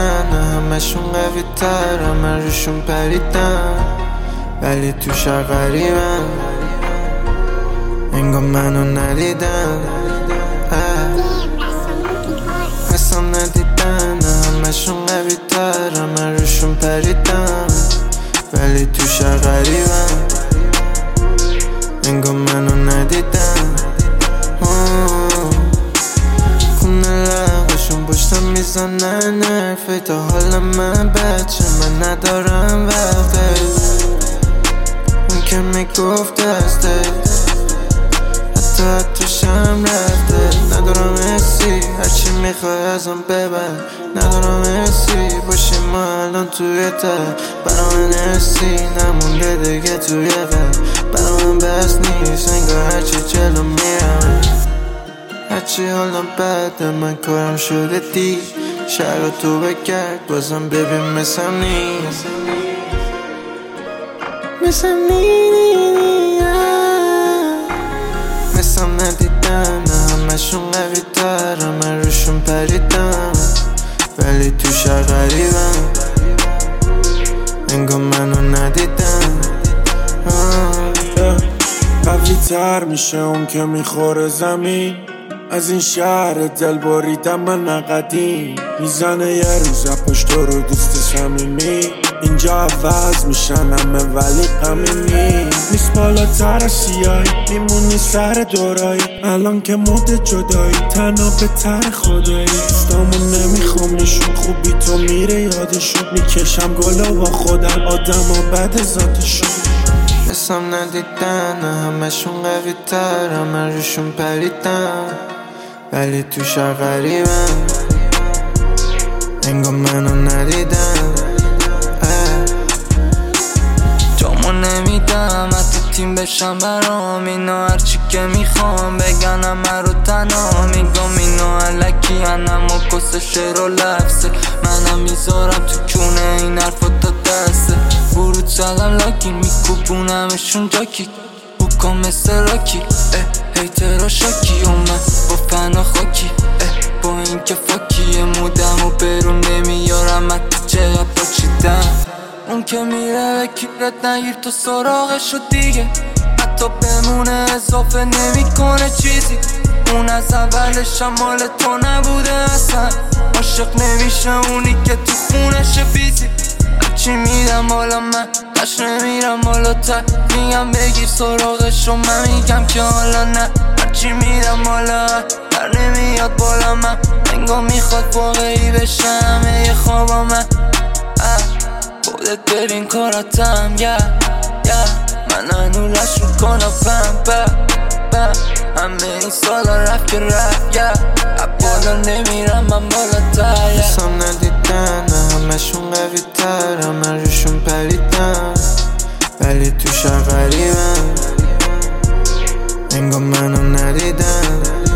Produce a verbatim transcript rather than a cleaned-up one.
ندیدن، همشون قوی تر، من روشون پریدم ولی تو شهر غریبن، انگار منو ندیدن. اصلا ندیدن، همشون قوی تر، من روشون پریدم ولی تو شهر غریبن، انگار منو ندیدن. خونه لغشون پشتم میزنن حرفه، تا حالا من بچه من ندارم وقته، اون که میگفت دسته حتی حتی شم رفته. ندارم حسی، هرچی میخوای ازم ببر، ندارم حسی، باشیم ما الان توی ته، برا من حسی نمونده دیگه توی قلب، برا من بس نیست انگار هرچی جلو میرم، هرچی حالم بده من کارم شده دی، شهر تو بگرد بازم ببین مثل نیست، مثل نیست، مثل ندیدن، همشون قوی تر، من روشون پریدم ولی تو شهر غریبم، انگار منو ندیدن. قوی تر میشه اون که میخوره زمین، از این شهر دل بریدم من نقدیم، میزنه یه روز پشت رو دوست صمیمی، اینجا عوض میشن همه ولی غمی نیست، بالاتر از سیایی میمونی سر دورایی، الان که مد جدایی تنها به تر خدایی، دوستامون نمیخوام نشون خوبی تو میره یادشون، میکشم گلا با خودم آدم و بد ذاتشون. اسم ندیدن، همشون قوی تر، من روشون پریدم ولی تو شهر غریبن، انگار منو ندیدن. جامو نمیدم حتی تیم بشم برام، اینا هرچی که میخوام بگن همه رو تنها میگم، اینا علکی هنم و کس شعر و لفظه، منم میذارم تو کونه این حرفا تا دسته، ورود زدم لاکین میکوبونمشون جاکی، بکن مثل راکی اه هیترا شاکی، و من با فنا خاکی اه با این که فاکیه مودم و برون نمیارم حتی چقدر پاچیدم، اون که میره بکیرت نگیر تو سراغشو دیگه، حتی بمونه اضافه نمیکنه چیزی، اون از اولش هم مال تو نبوده اصلا، عاشق نمیشه اونی که تو خونش بیزی، هرچی میدم حالا من قش نمیرم حالا تر، میگم بگیر سراغشو من میگم که حالا نه، هرچی میدم حالا در نمیاد بالا من، انگار میخواد واقعی بشه همه یه خوابا من، خودت برین کاراتم یا یا من هنولش رو کنم بم بم بم، همه این سالا رفت که رفت یا بالا نمیرم من بالا تر، اسم ندیدن، همشون قوی تر، من روشون پریدم ولی تو شهر غریبم، انگار منو ندیدن.